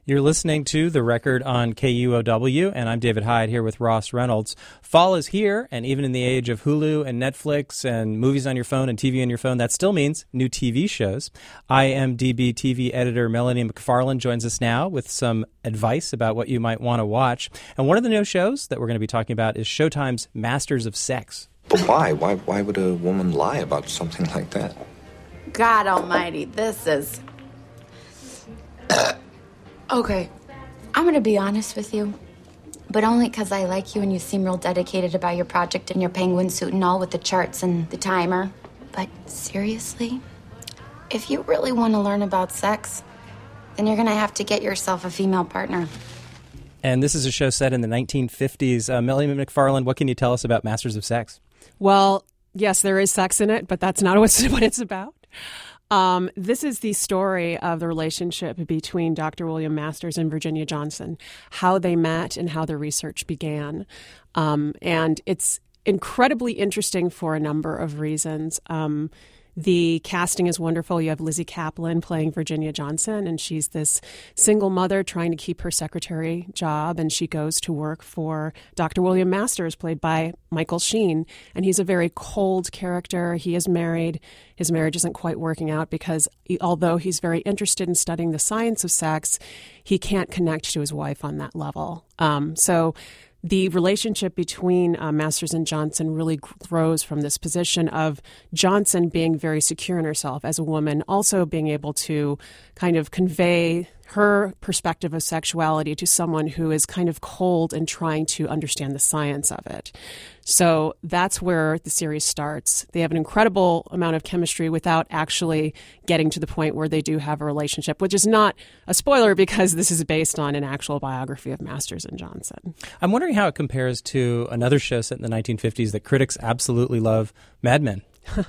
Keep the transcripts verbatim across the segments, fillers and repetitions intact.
You're listening to The Record on K U O W, and I'm David Hyde here with Ross Reynolds. Fall is here, and even in the age of Hulu and Netflix and movies on your phone and T V on your phone, that still means new T V shows. I M D B T V editor Melanie McFarland joins us now with some advice about what you might want to watch. And one of the new shows that we're going to be talking about is Showtime's Masters of Sex. But why? Why, why would a woman lie about something like that? God almighty, this is... Okay, I'm going to be honest with you, but only because I like you and you seem real dedicated about your project and your penguin suit and all with the charts and the timer. But seriously, if you really want to learn about sex, then you're going to have to get yourself a female partner. And this is a show set in the nineteen fifties. Uh, Melanie McFarland, what can you tell us about Masters of Sex? Well, yes, there is sex in it, but that's not what's, what it's about. Um, this is the story of the relationship between Doctor William Masters and Virginia Johnson, how they met and how their research began. Um, and it's incredibly interesting for a number of reasons. Um, The casting is wonderful. You have Lizzie Kaplan playing Virginia Johnson, and she's this single mother trying to keep her secretary job, and she goes to work for Doctor William Masters, played by Michael Sheen, and he's a very cold character. He is married. His marriage isn't quite working out because he, although he's very interested in studying the science of sex, he can't connect to his wife on that level. Um, so the relationship between uh, Masters and Johnson really grows from this position of Johnson being very secure in herself as a woman, also being able to kind of convey her perspective of sexuality to someone who is kind of cold and trying to understand the science of it. So that's where the series starts. They have an incredible amount of chemistry without actually getting to the point where they do have a relationship, which is not a spoiler because this is based on an actual biography of Masters and Johnson. I'm wondering how it compares to another show set in the nineteen fifties that critics absolutely love, Mad Men.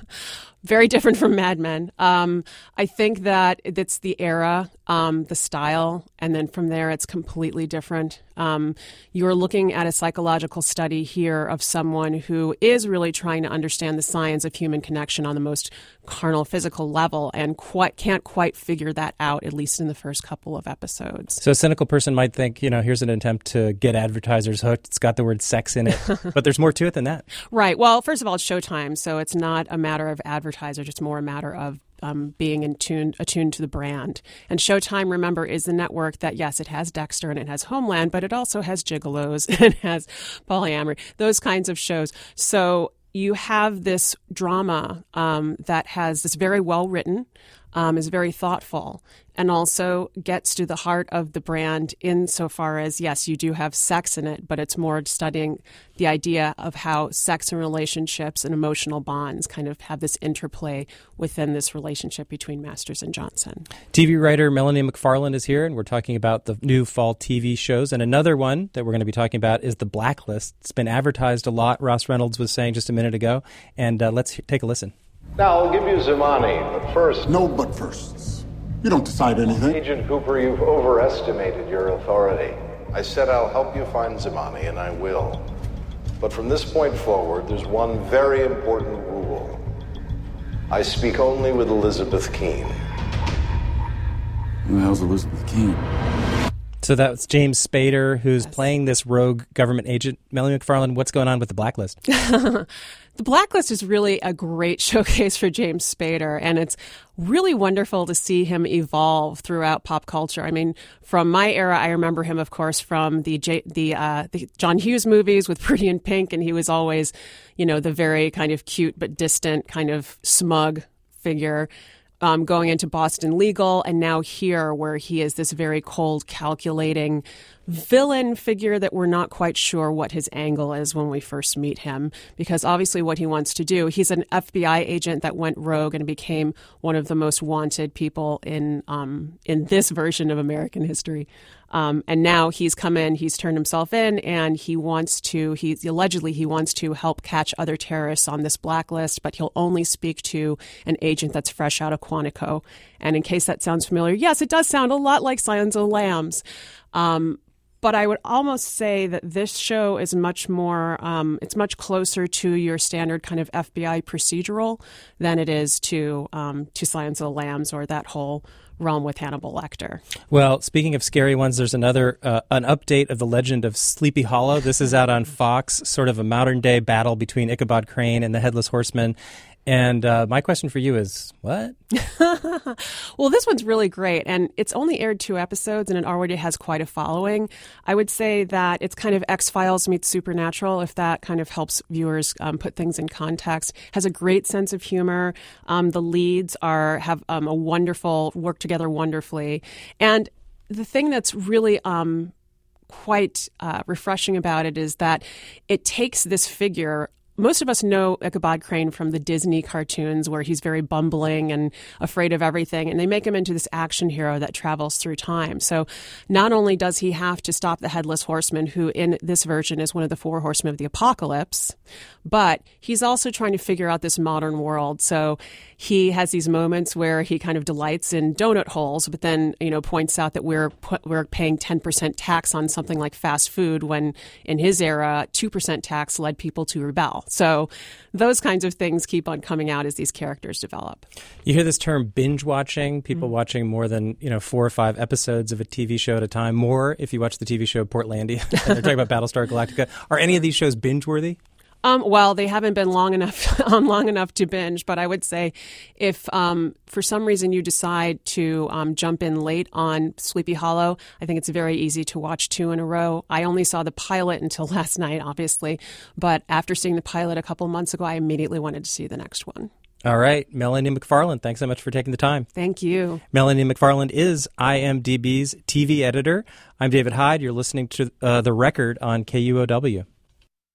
Very different from Mad Men. Um, I think that it's the era, um, the style, and then from there it's completely different. Um, you're looking at a psychological study here of someone who is really trying to understand the science of human connection on the most carnal, physical level and quite, can't quite figure that out, at least in the first couple of episodes. So a cynical person might think, you know, here's an attempt to get advertisers hooked. It's got the word sex in it, but there's more to it than that. Right. Well, first of all, it's Showtime, so it's not a matter of advertisers. It's more a matter of um, being in tune, attuned to the brand. And Showtime, remember, is the network that, yes, it has Dexter and it has Homeland, but it also has Gigolos and it has polyamory, those kinds of shows. So you have this drama um, that has this very well written, um, is very thoughtful, and also gets to the heart of the brand insofar as, yes, you do have sex in it, but it's more studying the idea of how sex and relationships and emotional bonds kind of have this interplay within this relationship between Masters and Johnson. T V writer Melanie McFarland is here, and we're talking about the new fall T V shows. And another one that we're going to be talking about is The Blacklist. It's been advertised a lot, Ross Reynolds was saying just a minute ago. And uh, let's take a listen. Now, I'll give you Zamani, but first... No but firsts. You don't decide anything. Agent Cooper, you've overestimated your authority. I said I'll help you find Zamani, and I will. But from this point forward, there's one very important rule. I speak only with Elizabeth Keene. Who the hell's Elizabeth Keene? So that's James Spader, who's Yes. playing this rogue government agent. Melanie McFarland, what's going on with The Blacklist? The Blacklist is really a great showcase for James Spader, and it's really wonderful to see him evolve throughout pop culture. I mean, from my era, I remember him, of course, from the J- the, uh, the John Hughes movies with Pretty in Pink, and he was always, you know, the very kind of cute but distant, kind of smug figure. Um, going into Boston Legal, and now here where he is this very cold, calculating villain figure that we're not quite sure what his angle is when we first meet him, because obviously what he wants to do, he's an F B I agent that went rogue and became one of the most wanted people in um, in this version of American history. Um, and now he's come in, he's turned himself in, and he wants to, he allegedly he wants to help catch other terrorists on this blacklist, but he'll only speak to an agent that's fresh out of Quantico. And in case that sounds familiar, yes, it does sound a lot like Silence of the Lambs. Um, But I would almost say that this show is much more, um, it's much closer to your standard kind of F B I procedural than it is to um, to Silence of the Lambs or that whole realm with Hannibal Lecter. Well, speaking of scary ones, there's another uh, an update of the legend of Sleepy Hollow. This is out on Fox, sort of a modern-day battle between Ichabod Crane and the Headless Horseman. And uh, my question for you is, what? Well, this one's really great, and it's only aired two episodes, and it already has quite a following. I would say that it's kind of X-Files meets Supernatural, if that kind of helps viewers um, put things in context. Has a great sense of humor. Um, the leads are have um, a wonderful, work together wonderfully. And the thing that's really um, quite uh, refreshing about it is that it takes this figure. Most of us know Ichabod Crane from the Disney cartoons where he's very bumbling and afraid of everything, and they make him into this action hero that travels through time. So not only does he have to stop the Headless Horseman, who in this version is one of the four horsemen of the apocalypse, but he's also trying to figure out this modern world. So he has these moments where he kind of delights in donut holes, but then, you know, points out that we're we're paying ten percent tax on something like fast food when in his era, two percent tax led people to rebel. So those kinds of things keep on coming out as these characters develop. You hear this term binge watching, people mm-hmm. watching more than, you know, four or five episodes of a T V show at a time, more if you watch the T V show Portlandia. They're talking about Battlestar Galactica. Are any of these shows binge-worthy? Um, well, they haven't been long enough um, long enough to binge, but I would say if um, for some reason you decide to um, jump in late on Sleepy Hollow, I think it's very easy to watch two in a row. I only saw the pilot until last night, obviously, but after seeing the pilot a couple months ago, I immediately wanted to see the next one. All right. Melanie McFarland, thanks so much for taking the time. Thank you. Melanie McFarland is IMDb's T V editor. I'm David Hyde. You're listening to uh, The Record on K U O W.